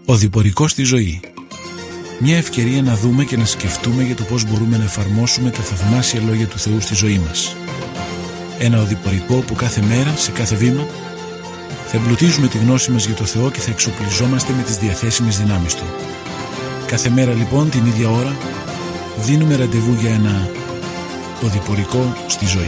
Ο διπορικός στη ζωή. Μια ευκαιρία να δούμε και να σκεφτούμε για το πώς μπορούμε να εφαρμόσουμε τα θαυμάσια λόγια του Θεού στη ζωή μας. Ένα οδηπορικό που κάθε μέρα, σε κάθε βήμα, θα εμπλουτίζουμε τη γνώση μας για το Θεό και θα εξοπλιζόμαστε με τις διαθέσιμες δυνάμεις Του. Κάθε μέρα λοιπόν, την ίδια ώρα, δίνουμε ραντεβού για ένα οδηπορικό στη ζωή.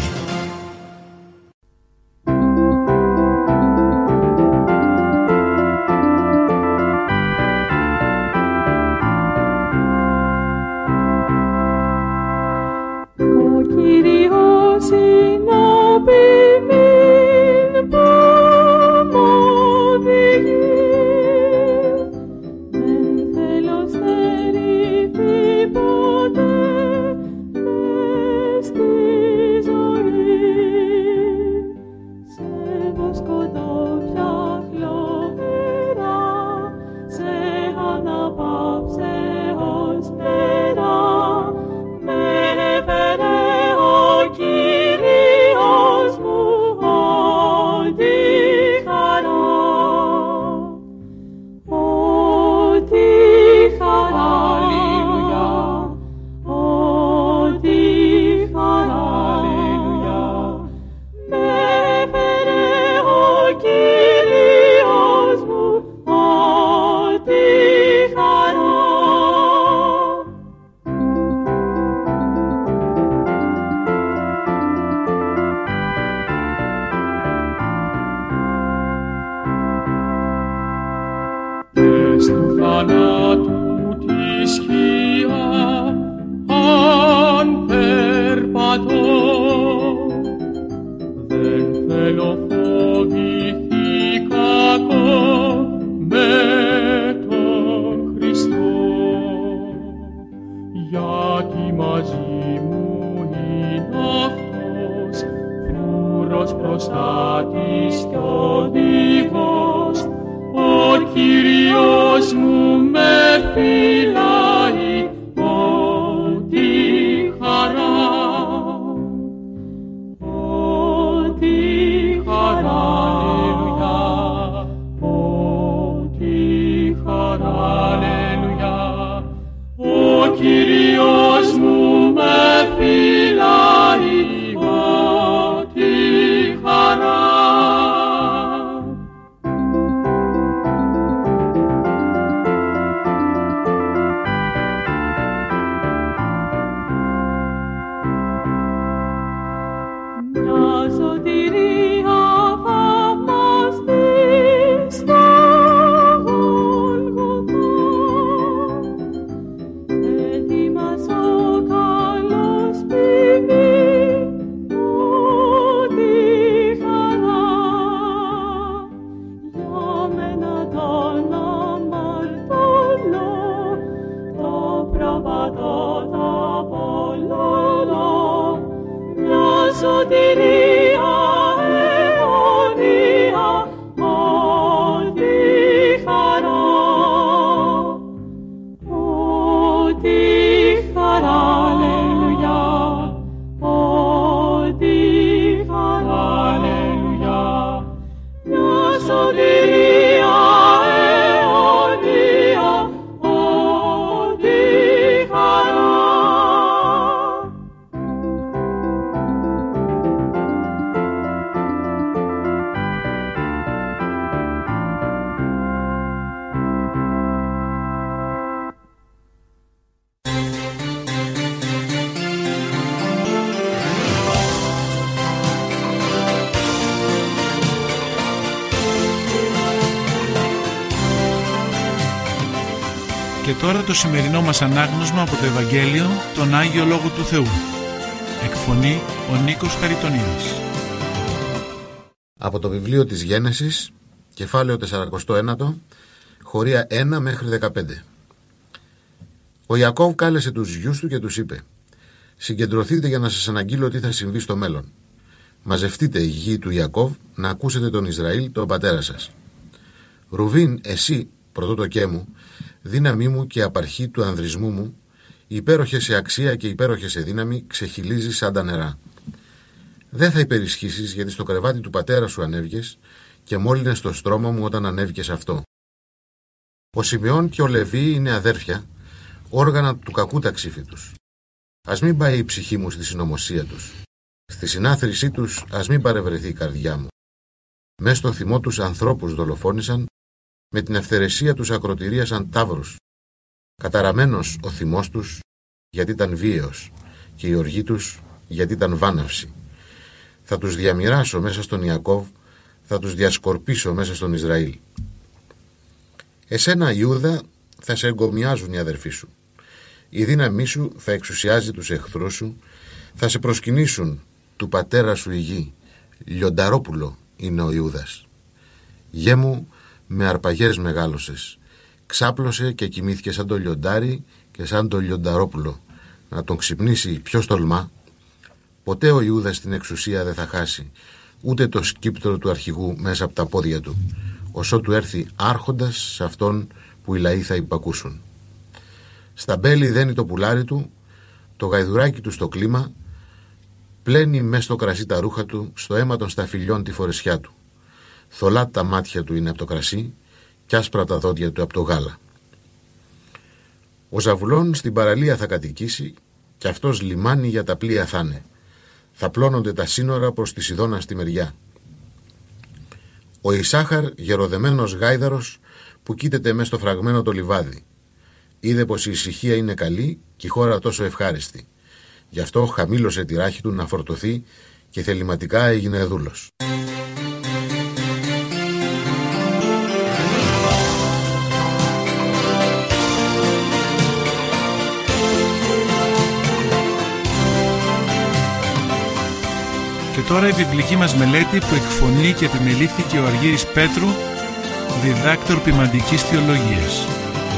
Και τώρα το σημερινό μας ανάγνωσμα από το Ευαγγέλιο, τον Άγιο Λόγο του Θεού. Εκφωνεί ο Νίκος Χαριτονίδης. Από το βιβλίο της Γένεσης, κεφάλαιο 49, χωρία 1 μέχρι 15. Ο Ιακώβ κάλεσε τους γιους του και τους είπε: «Συγκεντρωθείτε για να σας αναγγείλω τι θα συμβεί στο μέλλον. Μαζευτείτε οι γη του Ιακώβ να ακούσετε τον Ισραήλ, τον πατέρα σας. Ρουβίν, εσύ, πρωτότοκέ μου, δύναμή μου και απαρχή του ανδρισμού μου, υπέροχε σε αξία και υπέροχε σε δύναμη, ξεχυλίζει σαν τα νερά. Δεν θα υπερισχύσεις, γιατί στο κρεβάτι του πατέρα σου ανέβηκες και μόλυνες το στρώμα μου όταν ανέβηκες αυτό. Ο Σιμεών και ο Λεβί είναι αδέρφια, όργανα του κακού τα ξύφη τους. Ας μην πάει η ψυχή μου στη συνωμοσία τους. Στη συνάθρησή τους ας μην παρευρεθεί η καρδιά μου. Μες στο θυμό τους ανθρώπους δολοφόνησαν, με την ευθερεσία τους ακροτηρίασαν ταύρους. Καταραμένος ο θυμός τους, γιατί ήταν βίαιος, και η οργή τους, γιατί ήταν βάναυση. Θα τους διαμοιράσω μέσα στον Ιακώβ, θα τους διασκορπίσω μέσα στον Ισραήλ. Εσένα, Ιούδα, θα σε εγκομιάζουν οι αδερφοί σου. Η δύναμή σου θα εξουσιάζει τους εχθρούς σου, θα σε προσκυνήσουν του πατέρα σου η γη. Λιονταρόπουλο είναι ο Ιούδας. Γέ μου, με αρπαγές μεγάλωσες. Ξάπλωσε και κοιμήθηκε σαν το λιοντάρι και σαν το λιονταρόπουλο. Να τον ξυπνήσει ποιος τολμά. Ποτέ ο Ιούδας την εξουσία δεν θα χάσει, ούτε το σκύπτρο του αρχηγού μέσα από τα πόδια του, ωσότου έρθει άρχοντας σε αυτόν που οι λαοί θα υπακούσουν. Στα μπέλη δένει το πουλάρι του, το γαϊδουράκι του στο κλίμα, πλένει μες στο κρασί τα ρούχα του, στο αίμα των σταφυλιών τη φορεσιά του. Θολά τα μάτια του είναι από το κρασί κι άσπρα τα δόντια του από το γάλα. Ο Ζαβουλών στην παραλία θα κατοικήσει κι αυτός λιμάνι για τα πλοία θα είναι. Θα πλώνονται τα σύνορα προς τη Σιδώνα στη μεριά. Ο Ισάχαρ, γεροδεμένος γάιδαρος που κοίταται μες στο φραγμένο το λιβάδι. Είδε πως η ησυχία είναι καλή και η χώρα τόσο ευχάριστη. Γι' αυτό χαμήλωσε τη ράχη του να φορτωθεί και θεληματικά έγινε δούλος. Και τώρα η βιβλική μας μελέτη που εκφωνεί και επιμελήθηκε ο Αργύρης Πέτρου, διδάκτορ ποιμαντικής θεολογίας.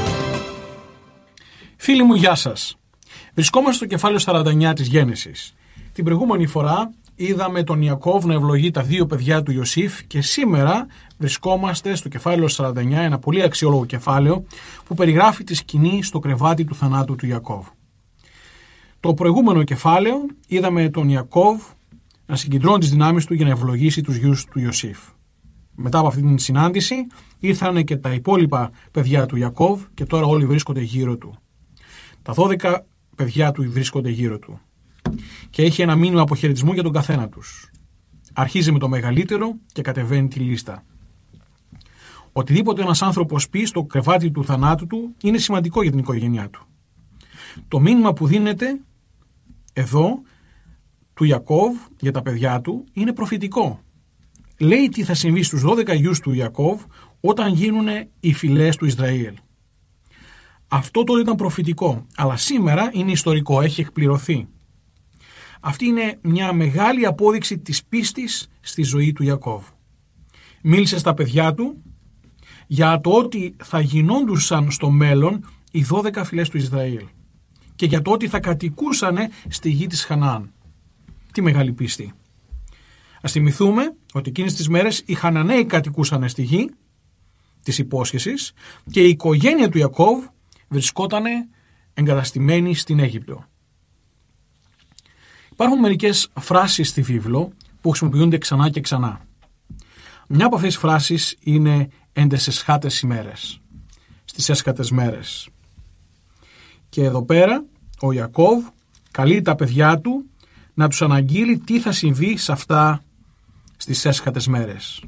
Φίλοι μου, γεια σας. Βρισκόμαστε στο κεφάλαιο 49 της Γένεσης. Την προηγούμενη φορά είδαμε τον Ιακώβ να ευλογεί τα δύο παιδιά του Ιωσήφ και σήμερα βρισκόμαστε στο κεφάλαιο 49, ένα πολύ αξιόλογο κεφάλαιο που περιγράφει τη σκηνή στο κρεβάτι του θανάτου του Ιακώβ. Το προηγούμενο κεφάλαιο είδαμε τον Ιακώβ να συγκεντρώνει τις δυνάμεις του για να ευλογήσει τους γιους του Ιωσήφ. Μετά από αυτή την συνάντηση ήρθαν και τα υπόλοιπα παιδιά του Ιακώβ και τώρα όλοι βρίσκονται γύρω του. Τα 12 παιδιά του βρίσκονται γύρω του. Και έχει ένα μήνυμα αποχαιρετισμού για τον καθένα τους. Αρχίζει με το μεγαλύτερο και κατεβαίνει τη λίστα. Οτιδήποτε ένας άνθρωπος πει στο κρεβάτι του θανάτου του είναι σημαντικό για την οικογένειά του. Το μήνυμα που δίνεται εδώ του Ιακώβ για τα παιδιά του είναι προφητικό. Λέει τι θα συμβεί στους 12 γιους του Ιακώβ όταν γίνουν οι φυλές του Ισραήλ. Αυτό τότε ήταν προφητικό, αλλά σήμερα είναι ιστορικό, έχει εκπληρωθεί. Αυτή είναι μια μεγάλη απόδειξη της πίστης στη ζωή του Ιακώβ. Μίλησε στα παιδιά του για το ότι θα γινόντουσαν στο μέλλον οι 12 φυλές του Ισραήλ και για το ότι θα κατοικούσαν στη γη της Χαναάν. Τι μεγάλη πίστη. Ας θυμηθούμε ότι εκείνες τις μέρες οι Χαναναίοι κατοικούσαν στη γη της υπόσχεσης και η οικογένεια του Ιακώβ βρισκόταν εγκαταστημένη στην Αίγυπτο. Υπάρχουν μερικές φράσεις στη βίβλο που χρησιμοποιούνται ξανά και ξανά. Μια από αυτές τις φράσεις είναι «εν τες εσχάτες ημέρες», στις έσχατες μέρες. Και εδώ πέρα ο Ιακώβ καλεί τα παιδιά του να τους αναγγείλει τι θα συμβεί σε αυτά στις έσχατες μέρες.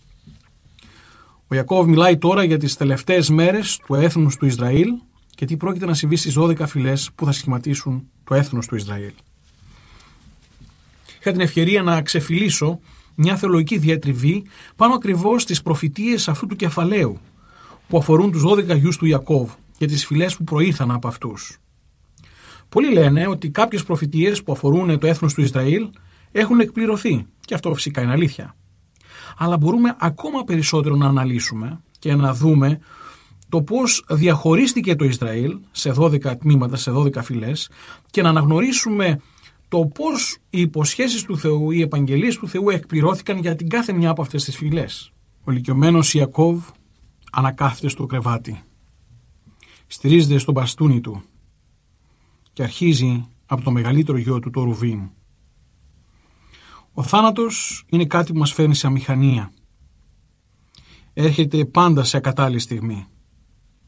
Ο Ιακώβ μιλάει τώρα για τις τελευταίες μέρες του έθνους του Ισραήλ και τι πρόκειται να συμβεί στις 12 φυλές που θα σχηματίσουν το έθνος του Ισραήλ. Είχα την ευκαιρία να ξεφυλίσω μια θεολογική διατριβή πάνω ακριβώς στις προφητείες αυτού του κεφαλαίου που αφορούν τους 12 γιους του Ιακώβ και τις φυλές που προήλθαν από αυτούς. Πολλοί λένε ότι κάποιες προφητείες που αφορούν το έθνος του Ισραήλ έχουν εκπληρωθεί και αυτό φυσικά είναι αλήθεια. Αλλά μπορούμε ακόμα περισσότερο να αναλύσουμε και να δούμε το πώς διαχωρίστηκε το Ισραήλ σε 12 τμήματα, σε 12 φυλές και να αναγνωρίσουμε το πώς οι υποσχέσεις του Θεού, οι επαγγελίες του Θεού εκπληρώθηκαν για την κάθε μια από αυτές τις φυλές. Ο ηλικιωμένος Ιακώβ ανακάθεται στο κρεβάτι, στηρίζεται στο μπαστούνι του και αρχίζει από το μεγαλύτερο γιο του, το Ρουβήν. Ο θάνατος είναι κάτι που μας φέρνει σε αμηχανία. Έρχεται πάντα σε ακατάλληλη στιγμή.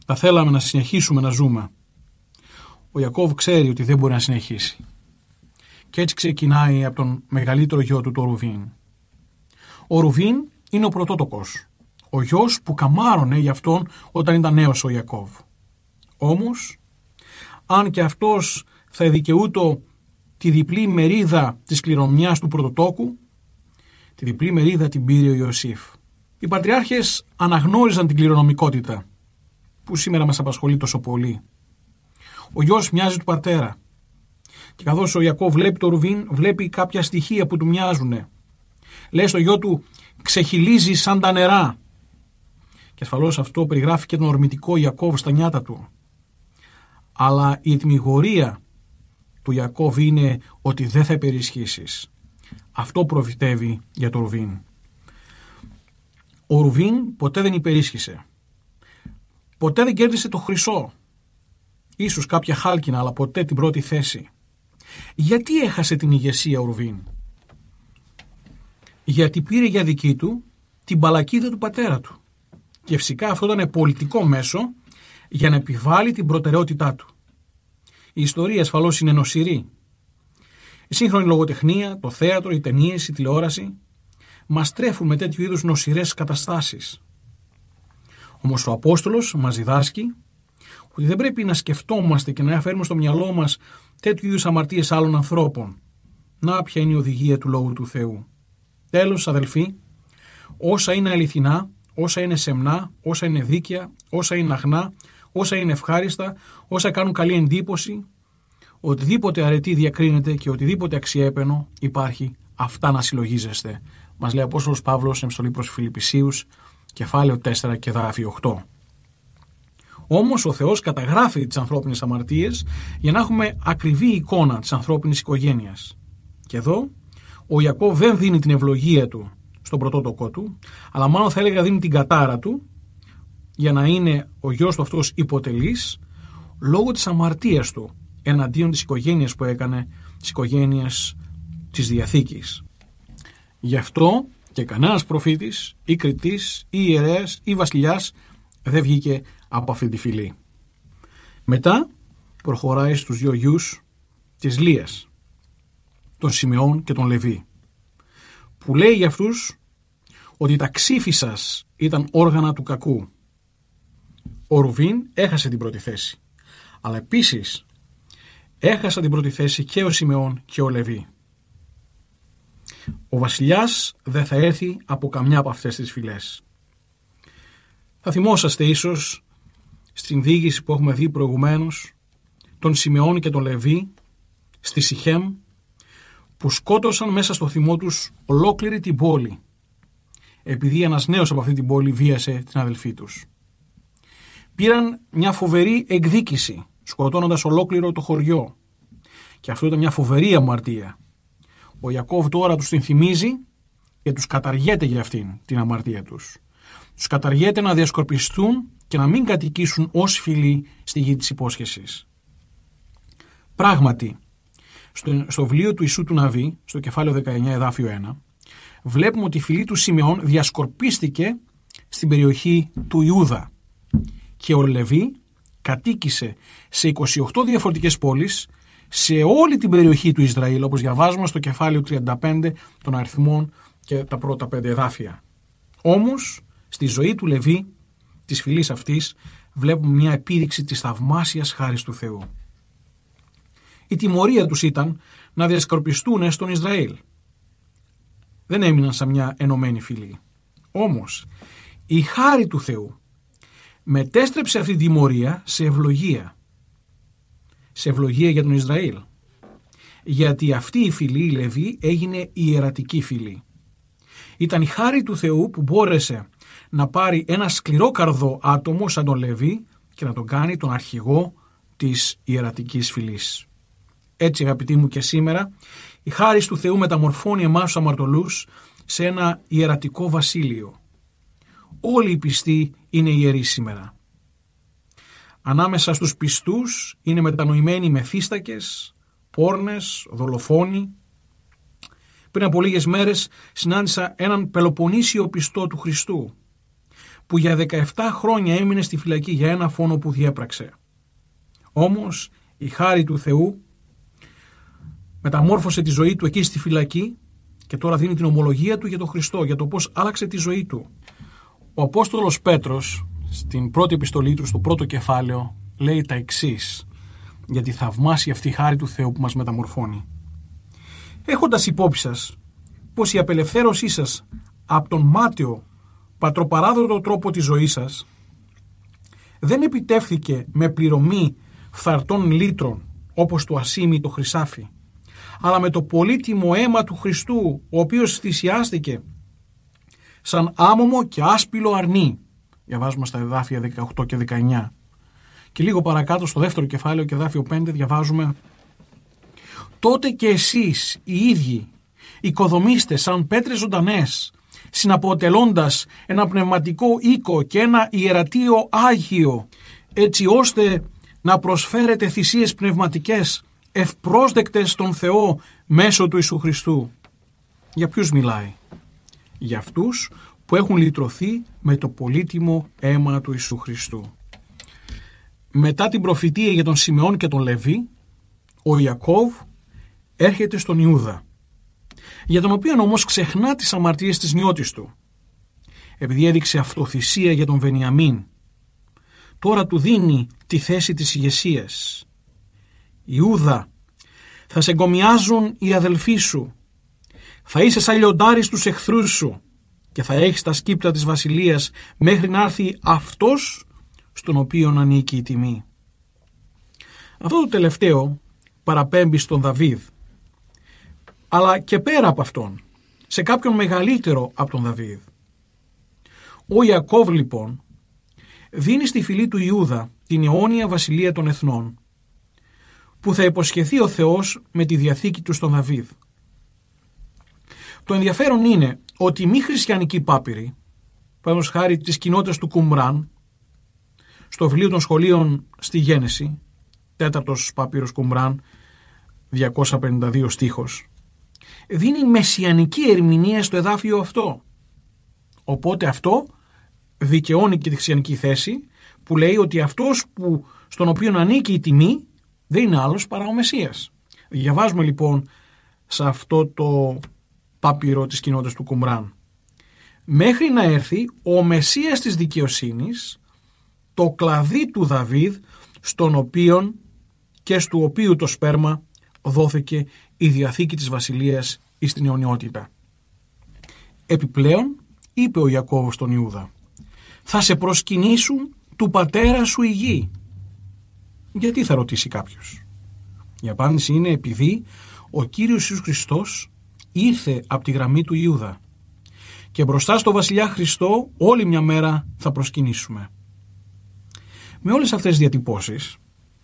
θα θέλαμε να συνεχίσουμε να ζούμε. Ο Ιακώβ ξέρει ότι δεν μπορεί να συνεχίσει. Και έτσι ξεκινάει από τον μεγαλύτερο γιο του, το Ρουβήν. Ο Ρουβήν είναι ο πρωτότοκος, ο γιος που καμάρωνε για αυτόν όταν ήταν νέος ο Ιακώβ. Όμως, αν και αυτός θα δικαιούτο τη διπλή μερίδα της κληρονομιάς του πρωτοτόκου, τη διπλή μερίδα την πήρε ο Ιωσήφ. Οι πατριάρχες αναγνώριζαν την κληρονομικότητα, που σήμερα μας απασχολεί τόσο πολύ. Ο γιος μοιάζει του πατέρα. Και καθώς ο Ιακώβ βλέπει το Ρουβήν, βλέπει κάποια στοιχεία που του μοιάζουν. Λέει στο γιο του, ξεχυλίζει σαν τα νερά. Και ασφαλώς αυτό περιγράφει και τον ορμητικό Ιακώβ στα νιάτα του. Αλλά η ετυμηγορία του Ιακώβ είναι ότι δεν θα υπερισχύσεις. Αυτό προφητεύει για το Ρουβήν. Ο Ρουβήν ποτέ δεν υπερίσχυσε. Ποτέ δεν κέρδισε το χρυσό. Ίσως κάποια χάλκινα, αλλά ποτέ την πρώτη θέση. Γιατί έχασε την ηγεσία ο Ρουβήν? Γιατί πήρε για δική του την μπαλακίδα του πατέρα του. Και φυσικά αυτό ήταν πολιτικό μέσο για να επιβάλλει την προτεραιότητά του. Η ιστορία ασφαλώς είναι νοσηρή. Η σύγχρονη λογοτεχνία, το θέατρο, οι ταινίες, η τηλεόραση μας τρέφουν με τέτοιου είδους νοσηρές καταστάσεις. Όμως ο Απόστολος μας διδάσκει ότι δεν πρέπει να σκεφτόμαστε και να φέρουμε στο μυαλό μας τέτοιου είδους αμαρτίες άλλων ανθρώπων. Να ποια είναι η οδηγία του Λόγου του Θεού. Τέλος, αδελφοί, όσα είναι αληθινά, όσα είναι σεμνά, όσα είναι δίκαια, όσα είναι αγνά, όσα είναι ευχάριστα, όσα κάνουν καλή εντύπωση, οτιδήποτε αρετή διακρίνεται και οτιδήποτε αξιέπαινο υπάρχει, αυτά να συλλογίζεστε. Μας λέει ο Απόστολος Παύλος, επιστολή προς Φιλιππισίους, κεφάλαιο 4 και εδάφιο 8. Όμως ο Θεός καταγράφει τις ανθρώπινες αμαρτίες για να έχουμε ακριβή εικόνα της ανθρώπινης οικογένειας. Και εδώ ο Ιακώβ δεν δίνει την ευλογία του στον πρωτότοκο του, αλλά μάλλον θα έλεγα δίνει την κατάρα του για να είναι ο γιος του αυτός υποτελής λόγω της αμαρτίας του εναντίον της οικογένειας που έκανε, της οικογένειας της Διαθήκης. Γι' αυτό και κανένας προφήτης ή κριτής ή ιερέας ή βασιλιάς δεν βγήκε από αυτή τη φυλή. Μετά προχωράει στους δύο γιους της Λείας, τον Σιμεών και τον Λεβί, που λέει για αυτούς ότι τα ξύφη σας ήταν όργανα του κακού. Ο Ρουβήν έχασε την πρώτη θέση, αλλά επίσης έχασε την πρώτη θέση και ο Σιμεών και ο Λεβί. Ο βασιλιάς δεν θα έρθει από καμιά από αυτές τις φυλές. Θα θυμόσαστε ίσως στην διήγηση που έχουμε δει προηγουμένως τον Σιμεών και τον Λεβί στη Σιχέμ, που σκότωσαν μέσα στο θυμό τους ολόκληρη την πόλη, επειδή ένας νέος από αυτή την πόλη βίασε την αδελφή τους. Πήραν μια φοβερή εκδίκηση, σκοτώνοντας ολόκληρο το χωριό, και αυτό ήταν μια φοβερή αμαρτία. Ο Ιακώβ τώρα τους την θυμίζει και τους καταργέται για αυτήν την αμαρτία τους. Τους καταργέται να διασκορπιστούν και να μην κατοικήσουν ως φίλοι στη γη της υπόσχεσης. Πράγματι, στο βιβλίο του Ιησού του Ναβί, στο κεφάλαιο 19 εδάφιο 1, βλέπουμε ότι η φυλή του Σιμεών διασκορπίστηκε στην περιοχή του Ιούδα και ο Λεβί κατοίκησε σε 28 διαφορετικές πόλεις σε όλη την περιοχή του Ισραήλ, όπως διαβάζουμε στο κεφάλαιο 35 των αριθμών και τα πρώτα 5 εδάφια. Όμως, στη ζωή του Λεβί, της φυλής αυτής, βλέπουμε μια επίδειξη της θαυμάσιας χάρις του Θεού. Η τιμωρία τους ήταν να διασκορπιστούν στον Ισραήλ. Δεν έμειναν σαν μια ενωμένη φυλή. Όμως, η χάρη του Θεού μετέστρεψε αυτή τη τιμωρία σε ευλογία. Σε ευλογία για τον Ισραήλ. Γιατί αυτή η φυλή, η Λεβί, έγινε ιερατική φυλή. Ήταν η χάρη του Θεού που μπόρεσε να πάρει ένα σκληρόκαρδο άτομο σαν τον Λεβί και να τον κάνει τον αρχηγό της ιερατικής φυλής. Έτσι, αγαπητοί μου, και σήμερα η χάρις του Θεού μεταμορφώνει εμάς τους αμαρτωλούς σε ένα ιερατικό βασίλειο. Όλοι οι πιστοί είναι ιεροί σήμερα. Ανάμεσα στους πιστούς είναι μετανοημένοι μεθύστακες, πόρνες, δολοφόνοι. Πριν από λίγες μέρες συνάντησα έναν Πελοποννήσιο πιστό του Χριστού που για 17 χρόνια έμεινε στη φυλακή για ένα φόνο που διέπραξε. Όμως η χάρη του Θεού μεταμόρφωσε τη ζωή του εκεί στη φυλακή και τώρα δίνει την ομολογία του για τον Χριστό, για το πώς άλλαξε τη ζωή του. Ο Απόστολος Πέτρος στην πρώτη επιστολή του, στο πρώτο κεφάλαιο, λέει τα εξής για τη θαυμάσια αυτή χάρη του Θεού που μας μεταμορφώνει. Έχοντας υπόψη σας πως η απελευθέρωσή σας από τον μάταιο πατροπαράδοτο τρόπο της ζωής σας δεν επιτεύχθηκε με πληρωμή φθαρτών λύτρων όπως το ασίμι το χρυσάφι, αλλά με το πολύτιμο αίμα του Χριστού, ο οποίος θυσιάστηκε σαν άμωμο και άσπυλο αρνί. Διαβάζουμε στα εδάφια 18 και 19. Και λίγο παρακάτω στο δεύτερο κεφάλαιο και εδάφιο 5 διαβάζουμε: τότε και εσείς οι ίδιοι οικοδομήστε σαν πέτρες ζωντανές, συναποτελώντας ένα πνευματικό οίκο και ένα ιερατείο άγιο, έτσι ώστε να προσφέρετε θυσίες πνευματικές ευπρόσδεκτες στον Θεό μέσω του Ιησού Χριστού. Για ποιους μιλάει? Για αυτούς που έχουν λυτρωθεί με το πολύτιμο αίμα του Ιησού Χριστού. Μετά την προφητεία για τον Σιμεών και τον Λεβί, ο Ιακώβ έρχεται στον Ιούδα, για τον οποίο όμως ξεχνά τις αμαρτίες της νιώτης του. Επειδή έδειξε αυτοθυσία για τον Βενιαμίν, τώρα του δίνει τη θέση της ηγεσίας. Ιούδα, θα σε εγκομιάζουν οι αδελφοί σου, θα είσαι σαν λιοντάρι στους εχθρούς σου και θα έχεις τα σκύπτα της βασιλείας μέχρι να έρθει αυτός στον οποίον ανήκει η τιμή. Αυτό το τελευταίο παραπέμπει στον Δαβίδ, αλλά και πέρα από αυτόν, σε κάποιον μεγαλύτερο από τον Δαβίδ. Ο Ιακώβ λοιπόν δίνει στη φυλή του Ιούδα την αιώνια βασιλεία των εθνών, που θα υποσχεθεί ο Θεός με τη διαθήκη του στον Δαβίδ. Το ενδιαφέρον είναι ότι οι μη χριστιανικοί πάπυροι, παραδείγματος χάρη τις κοινότητες του Κουμράν, στο βιβλίο των σχολείων στη Γένεση, 4ος πάπυρος Κουμράν, 252 στίχος, δίνει μεσιανική ερμηνεία στο εδάφιο αυτό. Οπότε αυτό δικαιώνει και τη χριστιανική θέση που λέει ότι αυτός στον οποίο ανήκει η τιμή δεν είναι άλλος παρά ο Μεσσίας. Διαβάζουμε λοιπόν σε αυτό το πάπυρο της κοινότητας του Κουμράν: μέχρι να έρθει ο Μεσσίας της δικαιοσύνης, το κλαδί του Δαβίδ, στον οποίον και στου οποίου το σπέρμα δόθηκε η διαθήκη της βασιλείας εις την αιωνιότητα. Επιπλέον είπε ο Ιακώβος στον Ιούδα: θα σε προσκυνήσουν του πατέρα σου η γη. Γιατί, θα ρωτήσει κάποιος. Η απάντηση είναι επειδή ο Κύριος Ιησούς Χριστός ήρθε από τη γραμμή του Ιούδα και μπροστά στο βασιλιά Χριστό όλη μια μέρα θα προσκυνήσουμε. Με όλες αυτές τις διατυπώσεις,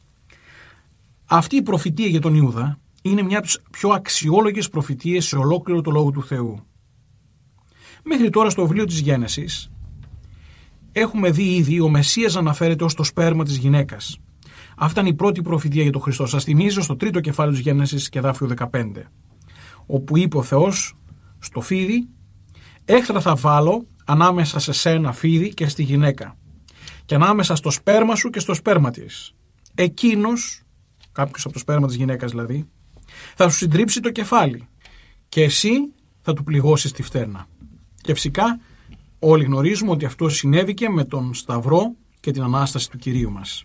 αυτή η προφητεία για τον Ιούδα είναι μια από τις πιο αξιόλογες προφητείες σε ολόκληρο το Λόγο του Θεού. Μέχρι τώρα στο βιβλίο της Γένεσης έχουμε δει ήδη ο Μεσσίας αναφέρεται ως το σπέρμα της γυναίκας. Αυτή ήταν η πρώτη προφητεία για τον Χριστό. Σας θυμίζω στο 3ο κεφάλαιο της Γένεσης και εδάφιο 15, όπου είπε ο Θεός στο φίδι: έχθρα θα βάλω ανάμεσα σε σένα φίδι και στη γυναίκα, και ανάμεσα στο σπέρμα σου και στο σπέρμα της. Εκείνος, κάποιος από το σπέρμα της γυναίκας δηλαδή, θα σου συντρίψει το κεφάλι και εσύ θα του πληγώσεις τη φτέρνα. Και φυσικά όλοι γνωρίζουμε ότι αυτό συνέβηκε με τον Σταυρό και την Ανάσταση του Κυρίου μας.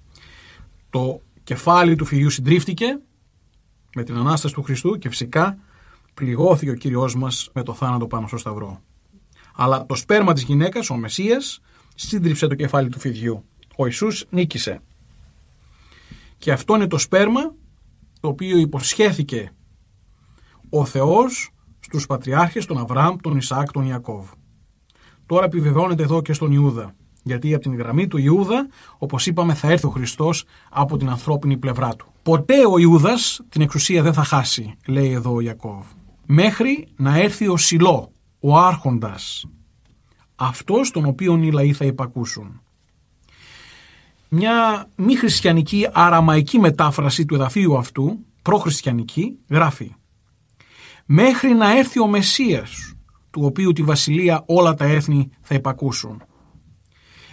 Το κεφάλι του φιδιού συντρίφτηκε με την Ανάσταση του Χριστού και φυσικά πληγώθηκε ο Κύριος μας με το θάνατο πάνω στο Σταυρό. Αλλά το σπέρμα της γυναίκας, ο Μεσσίας, σύντριψε το κεφάλι του φιδιού. Ο Ιησούς νίκησε. Και αυτό είναι το σπέρμα το οποίο υποσχέθηκε ο Θεός στους πατριάρχες, τον Αβραάμ, τον Ισαάκ, τον Ιακώβ. Τώρα επιβεβαιώνεται εδώ και στον Ιούδα, γιατί από την γραμμή του Ιούδα, όπως είπαμε, θα έρθει ο Χριστός από την ανθρώπινη πλευρά του. Ποτέ ο Ιούδας την εξουσία δεν θα χάσει, λέει εδώ ο Ιακώβ, μέχρι να έρθει ο Σιλό, ο άρχοντας, αυτός τον οποίον οι λαοί θα υπακούσουν. Μια μη χριστιανική αραμαϊκή μετάφραση του εδαφίου αυτού, προχριστιανική, γράφει: μέχρι να έρθει ο Μεσσίας, του οποίου τη βασιλεία όλα τα έθνη θα υπακούσουν.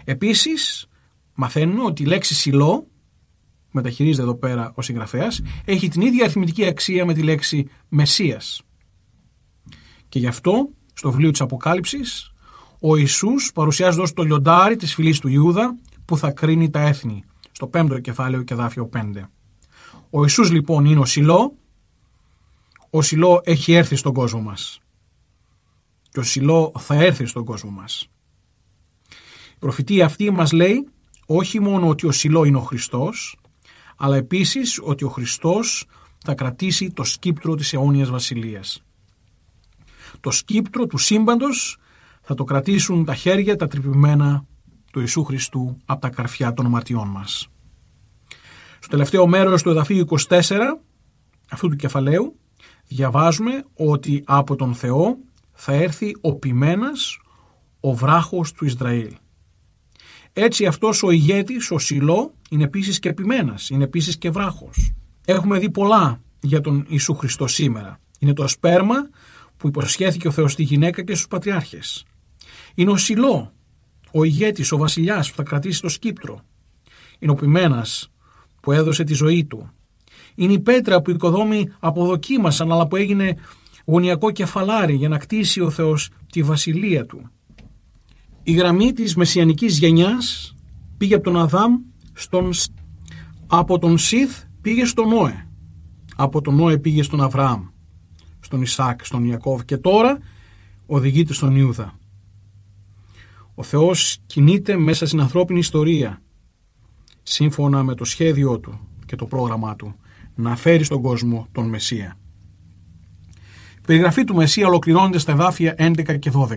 Επίσης, μαθαίνουμε ότι η λέξη Σιλό, μεταχειρίζεται εδώ πέρα ο συγγραφέας, έχει την ίδια αριθμητική αξία με τη λέξη Μεσσίας. Και γι' αυτό, στο βιβλίο της Αποκάλυψης, ο Ιησούς παρουσιάζεται ως το λιοντάρι της φυλής του Ιούδα που θα κρίνει τα έθνη, στο 5ο κεφάλαιο και εδάφιο 5. Ο Ιησούς λοιπόν είναι ο Σιλό. Ο Σιλό έχει έρθει στον κόσμο μας. Και ο Σιλό θα έρθει στον κόσμο μας. Η προφητεία αυτή μας λέει όχι μόνο ότι ο Σιλό είναι ο Χριστός, αλλά επίσης ότι ο Χριστός θα κρατήσει το σκύπτρο της αιώνιας βασιλείας. Το σκύπτρο του σύμπαντος θα το κρατήσουν τα χέρια τα τρυπημένα του Ιησού Χριστού από τα καρφιά των αμαρτιών μας. Στο τελευταίο μέρος του εδαφίου 24 αυτού του κεφαλαίου διαβάζουμε ότι από τον Θεό θα έρθει ο ποιμένας, ο βράχος του Ισραήλ. Έτσι αυτός ο ηγέτης, ο Σιλό, είναι επίσης και ποιμένας, είναι επίσης και βράχος. Έχουμε δει πολλά για τον Ιησού Χριστό σήμερα. Είναι το σπέρμα που υποσχέθηκε ο Θεός στη γυναίκα και στους πατριάρχες. Είναι ο Σιλό, ο ηγέτης, ο βασιλιάς που θα κρατήσει το σκύπτρο. Είναι ο ποιμένας που έδωσε τη ζωή του. Είναι η πέτρα που οι οικοδόμοι αποδοκίμασαν αλλά που έγινε γωνιακό κεφαλάρι για να κτίσει ο Θεός τη βασιλεία του. Η γραμμή της μεσιανικής γενιάς πήγε από τον Αδάμ από τον Σιθ πήγε στον Νόε. Από τον Νόε πήγε στον Αβραάμ, στον Ισάκ, στον Ιακώβ και τώρα οδηγείται στον Ιούδα. Ο Θεός κινείται μέσα στην ανθρώπινη ιστορία σύμφωνα με το σχέδιό του και το πρόγραμμά του να φέρει στον κόσμο τον Μεσσία. Η περιγραφή του Μεσσία ολοκληρώνεται στα εδάφια 11 και 12.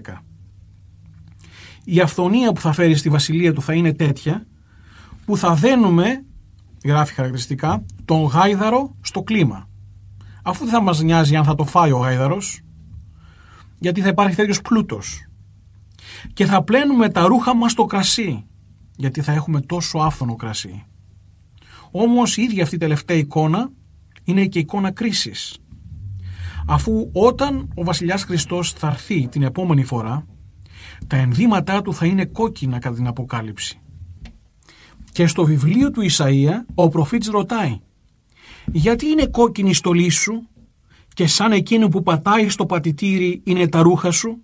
Η αυθονία που θα φέρει στη βασιλεία του θα είναι τέτοια που θα δένουμε, γράφει χαρακτηριστικά, τον γάιδαρο στο κλίμα. Αφού δεν θα μας νοιάζει αν θα το φάει ο γάιδαρος, γιατί θα υπάρχει τέτοιος πλούτος. Και θα πλένουμε τα ρούχα μας στο κρασί, γιατί θα έχουμε τόσο άφθονο κρασί. Όμως η ίδια αυτή η τελευταία εικόνα είναι και εικόνα κρίσης. Αφού όταν ο βασιλιάς Χριστός θα έρθει την επόμενη φορά, τα ενδύματά του θα είναι κόκκινα κατά την Αποκάλυψη. Και στο βιβλίο του Ισαΐα ο προφήτης ρωτάει, γιατί είναι κόκκινη η στολή σου και σαν εκείνο που πατάει στο πατητήρι είναι τα ρούχα σου?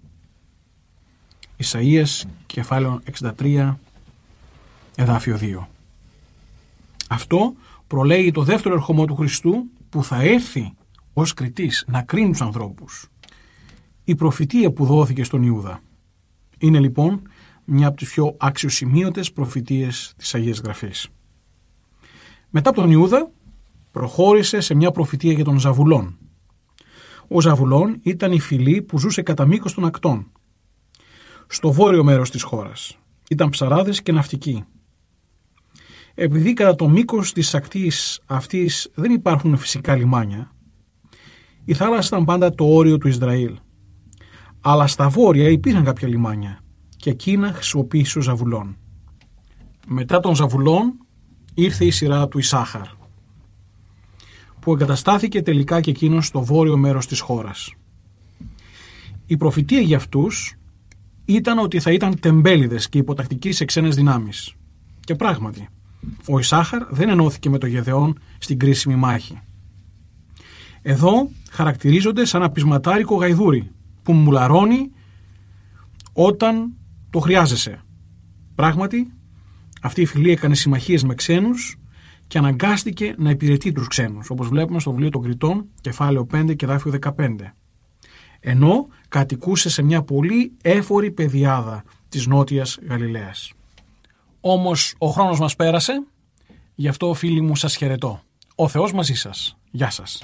Ισαΐας κεφάλαιο 63 εδάφιο 2. Αυτό προλέγει το δεύτερο ερχομό του Χριστού που θα έρθει ως κριτής να κρίνει τους ανθρώπους. Η προφητεία που δόθηκε στον Ιούδα είναι λοιπόν μια από τις πιο αξιοσημείωτες προφητείες της Αγίας Γραφής. Μετά από τον Ιούδα προχώρησε σε μια προφητεία για τον Ζαβουλών. Ο Ζαβουλών ήταν η φυλή που ζούσε κατά μήκος των ακτών, στο βόρειο μέρος της χώρας. Ήταν ψαράδες και ναυτικοί. Επειδή κατά το μήκος της ακτής αυτής δεν υπάρχουν φυσικά λιμάνια, η θάλασσα ήταν πάντα το όριο του Ισραήλ. Αλλά στα βόρεια υπήρχαν κάποια λιμάνια και εκείνα χρησιμοποίησε ο Ζαβουλών. Μετά τον Ζαβουλών ήρθε η σειρά του Ισάχαρ, που εγκαταστάθηκε τελικά και εκείνος στο βόρειο μέρος της χώρας. Η προφητεία για αυτούς ήταν ότι θα ήταν τεμπέληδες και υποτακτικοί σε ξένες δυνάμεις. Και πράγματι, ο Ισάχαρ δεν ενώθηκε με το Γεδεών στην κρίσιμη μάχη. Εδώ χαρακτηρίζονται σαν ένα πεισματάρικο γαϊδούρι που μουλαρώνει όταν το χρειάζεσαι. Πράγματι, αυτή η φυλή έκανε συμμαχίες με ξένους και αναγκάστηκε να υπηρετεί τους ξένους, όπως βλέπουμε στο βιβλίο των Κριτών, κεφάλαιο 5 και εδάφιο 15. Ενώ κατοικούσε σε μια πολύ έφορη πεδιάδα της Νότιας Γαλιλαίας. Όμως ο χρόνος μας πέρασε, γι' αυτό φίλοι μου σας χαιρετώ. Ο Θεός μαζί σας. Γεια σας.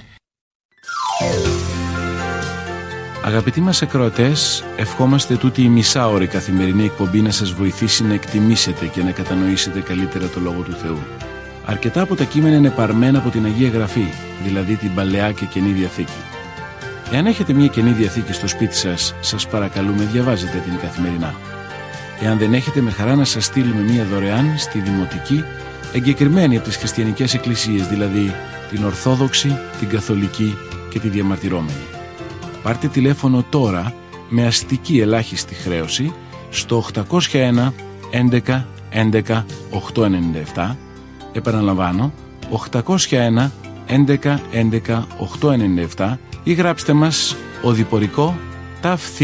Αγαπητοί μας ακροατές, ευχόμαστε τούτη η μισάωρη καθημερινή εκπομπή να σας βοηθήσει να εκτιμήσετε και να κατανοήσετε καλύτερα το Λόγο του Θεού. Αρκετά από τα κείμενα είναι παρμένα από την Αγία Γραφή, δηλαδή την Παλαιά και Καινή Διαθήκη. Εάν έχετε μια Καινή Διαθήκη στο σπίτι σας, σας παρακαλούμε διαβάζετε την καθημερινά. Εάν δεν έχετε, με χαρά να σας στείλουμε μια δωρεάν στη Δημοτική, εγκεκριμένη από τις χριστιανικές εκκλησίες, δηλαδή την Ορθόδοξη, την Καθολική και τη Διαμαρτυρόμενη. Πάρτε τηλέφωνο τώρα με αστική ελάχιστη χρέωση στο 801 11 11 897. Επαναλαμβάνω, 801 11 11 897 ή γράψτε μας οδηπορικό ΤΑΦ Θ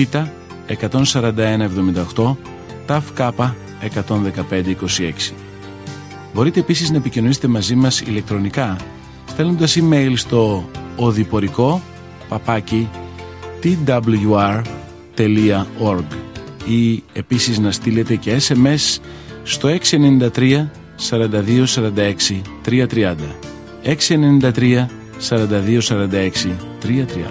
14178 ΤΑΦ Κ 11526. Μπορείτε επίσης να επικοινωνήσετε μαζί μας ηλεκτρονικά στέλνοντας email στο οδηπορικό@twr.org ή επίσης να στείλετε και SMS στο 693 42 46 330 693 42 46 330.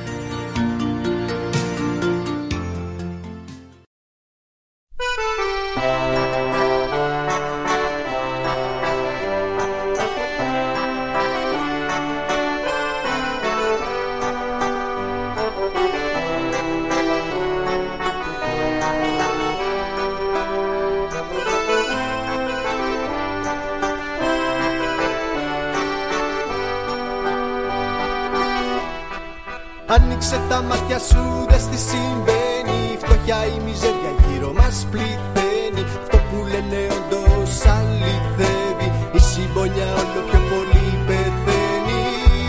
Άνοιξε τα μάτια σου, δες τι συμβαίνει. Η φτωχιά, η μιζέρια γύρω μας πληθαίνει. Αυτό που λένε όντως αληθεύει. Η συμπονιά όλο πιο πολύ πεθαίνει.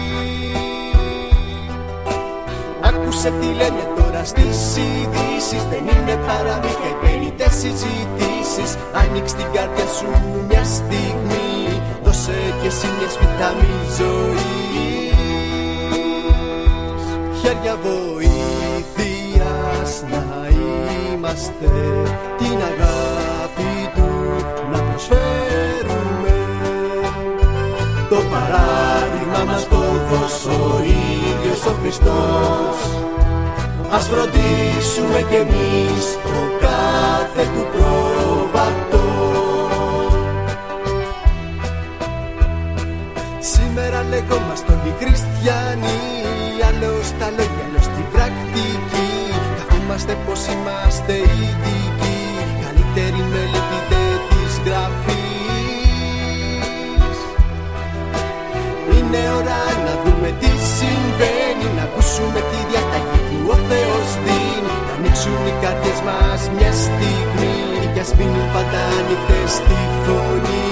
Άκουσε τι λένε τώρα στις ειδήσεις. Δεν είναι παραμύθια, υπέριτες συζητήσεις. Άνοιξε την καρδιά σου μια στιγμή. Δώσε κι εσύ μια σπιτάμι ζωή. Χέρια βοήθειας να είμαστε, την αγάπη του να προσφέρουμε. Το παράδειγμα μας το δώσε ο ίδιος ο Χριστός. Ας φροντίσουμε κι εμείς το κάθε του πρόβατο. Σήμερα λεγόμαστε όλοι χριστιανοί, άλλος τα λόγια, άλλος την πρακτική. Καθόμαστε πως είμαστε ειδικοί, καλύτερη μελέτη της γραφής. Είναι ώρα να δούμε τι συμβαίνει, να ακούσουμε τη διαταγή που ο Θεός δίνει. Να ανοίξουν οι καρδιές μας μια στιγμή κι ας μείνουν πάντα ανοιχτές στη φωνή.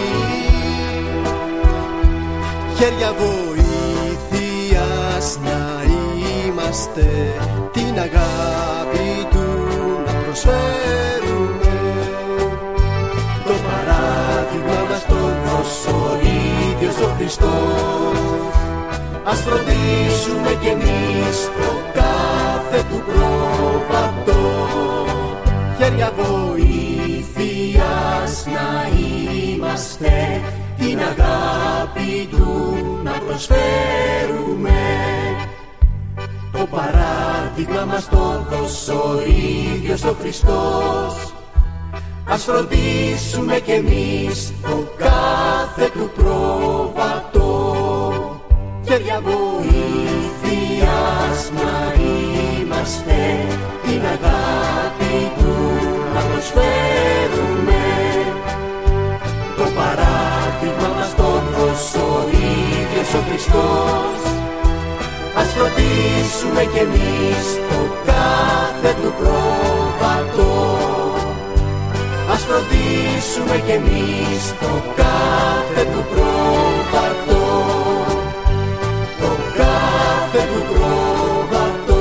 Χέρια βοήθειας να είμαστε, την αγάπη του να προσφέρουμε. Το παράδειγμα μας το δώσε ο ίδιος ο Χριστός. Ας φροντίσουμε κι εμείς το κάθε του πρόβατο. Χέρια βοήθειας να είμαστε, την αγάπη του να προσφέρουμε. Το παράδειγμα μας το δώσε ο ίδιος ο Χριστός. Ας φροντίσουμε κι εμείς το κάθε του πρόβατο. Χέρια βοήθειας να είμαστε, την αγάπη του να προσφέρουμε. Το παράδειγμα μας το δώσε ο ίδιος ο Χριστός. Ας φροντίσουμε κι εμείς το κάθε του πρόβατο. Ας φροντίσουμε κι εμείς το κάθε του πρόβατο. Το κάθε του πρόβατο.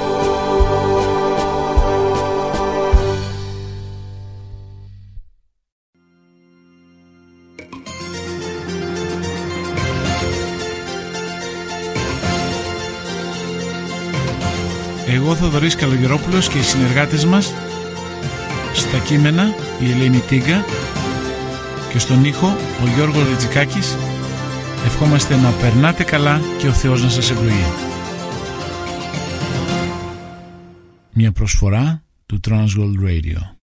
Εγώ, Θοδωρής Καλογερόπουλος, και οι συνεργάτες μας στα κείμενα η Ελένη Τίγκα και στον ήχο ο Γιώργος Ριτζικάκης, ευχόμαστε να περνάτε καλά και ο Θεός να σας ευλογεί. Μια προσφορά του Transworld Radio.